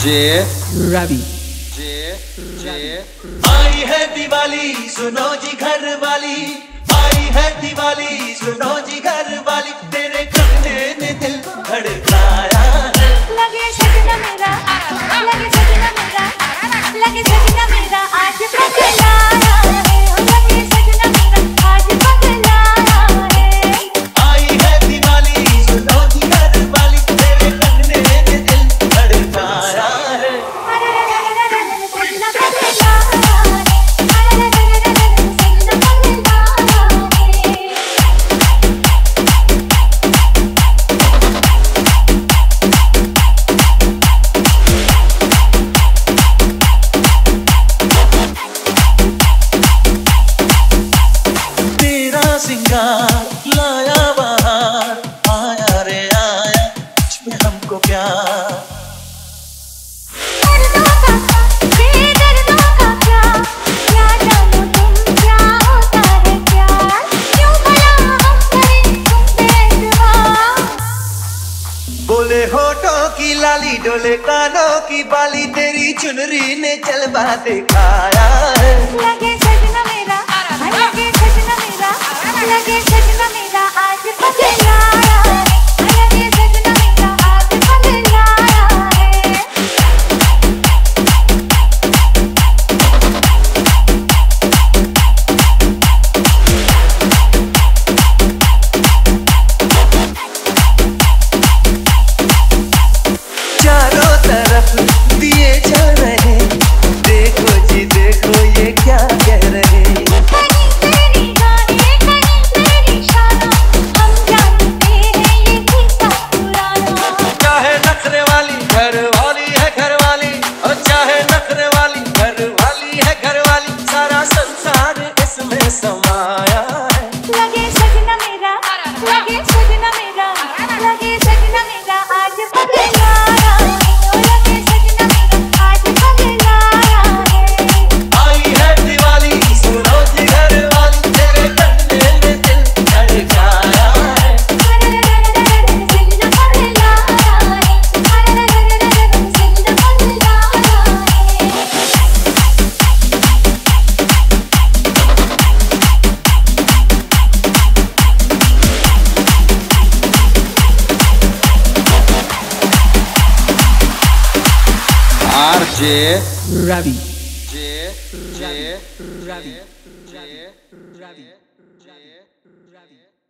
जे रवि। आई है दिवाली सुनो जी घर वाली, आई है दिवाली सुनो जी घर वाली, तेरे कहने ने दिल धड़काया है। लगे सजना मेरा, लगे सजना मेरा, लगे सजना मेरा आज पगलाया है, लगे सजना मेरा आज पगलाया है। आई है दिवाली सुनो जी घर वाली, तेरे कहने ने दिल धड़काया है। सिंगार लाया बहार, आया रे आया इसमें हमको प्यार। बेदर्दों का प्यार, क्या जानो तुम क्या होता है प्यार, क्यों भला हम करें तुम पे एतबार। बोले होठों की लाली डोले कानों की बाली, तेरी चुनरी ने जलवा दिखाया है। लगे सजना मेरा, लगे सजना मेरा, लगे सजना मेरा आज पगलाया है, लगे सजना मेरा आज पगलाया है। चारों तरफ दिए जल रहे, देखो जी देखो ये क्या कह रहे। समाया है। लगे सजना मेरा, लगे सजना मेरा, लगे सजना मेरा आज पगलाया है, लगे सजना मेरा आज पगलाया है। आई है दिवाली सुनो जी घर वाली, तेरे कहने में दिल धड़काया है। सजना पगलाया है, सजना पगलाया है। जे रवि। जे रवि। रवि। रवि। रवि।